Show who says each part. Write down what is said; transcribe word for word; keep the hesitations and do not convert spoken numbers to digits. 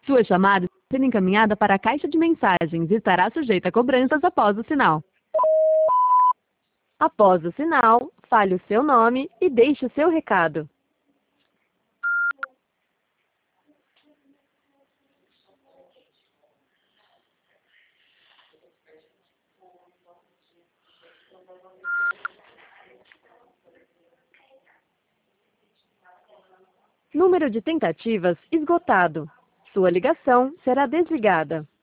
Speaker 1: Sua chamada está sendo encaminhada para a caixa de mensagens e estará sujeita a cobranças após o sinal. Após o sinal, fale o seu nome e deixe o seu recado. Número de tentativas esgotado. Sua ligação será desligada.